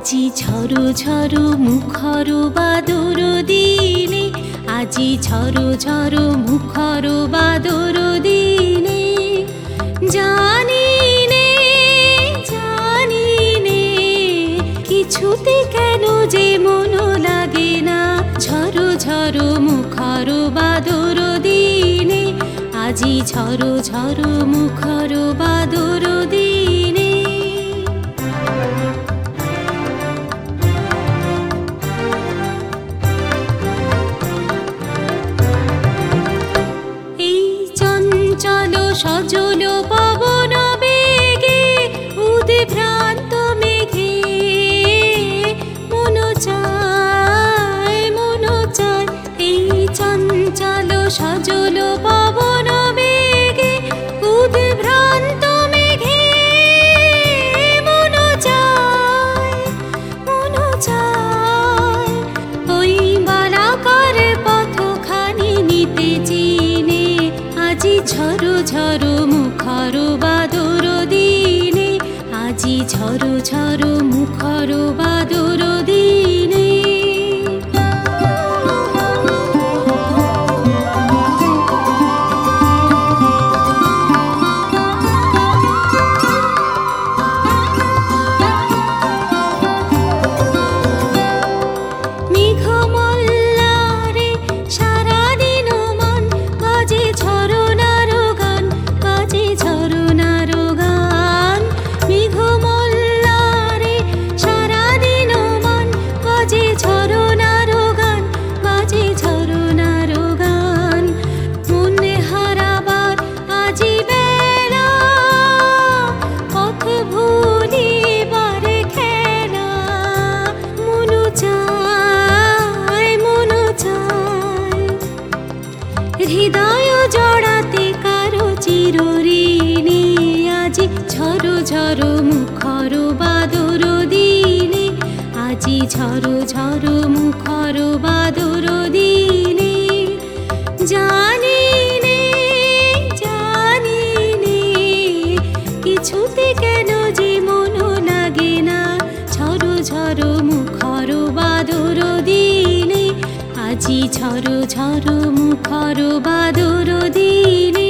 আজি ঝড়ো ঝড়ো মুখর বাদর দিনে, আজি ঝড়ো ঝড়ো মুখর বাদর দিনে, জানি নে কিছুতে কেন যে মন লাগে না। ঝড়ো ঝড়ো মুখর বাদর দিনে, আজি ঝড়ো ঝড়ো মুখর বাদর দিনে। এই চঞ্চল সজল পবন বেগে, উদ্ভ্রান্ত মেঘে মন চায় মন চায়। এই চঞ্চল সজল পবন বেগে, উদ্ভ্রান্ত মেঘে মন চায় মন চায়। ওই বালাকার পথখানি নিতে চিনে, আজি ঝড়ো ঝড়ো মুখর বাদর দিনে, আজি ঝড়ো ঝড়ো মুখর বাদর দিনে। মেঘমল্লারে সারাদিন মন বাজে ঝরনার গান, বাজে ঝরনার গান। মেঘমল্লারে সারাদিন মন বাজে ঝরনার গান, বাজে ঝরনার গান। মনে হারাবার আজি বেলা, পথ ভুলিবার খেলা। মন চায় মন চায়, হৃদয় জড়াতে কারো চিরঋণী। আজি ঝড়ো ঝড়ো মুখর বাদর দিনে, আজি ঝড়ো ঝড়ো মুখর বাদর দিনে। জানি নে কিছুতে কেন যে মন লাগে না। ঝড়ো ঝড়ো মুখর বাদর দিনে, আজি ঝড়ো ঝড়ো মুখর বাদর দিনে।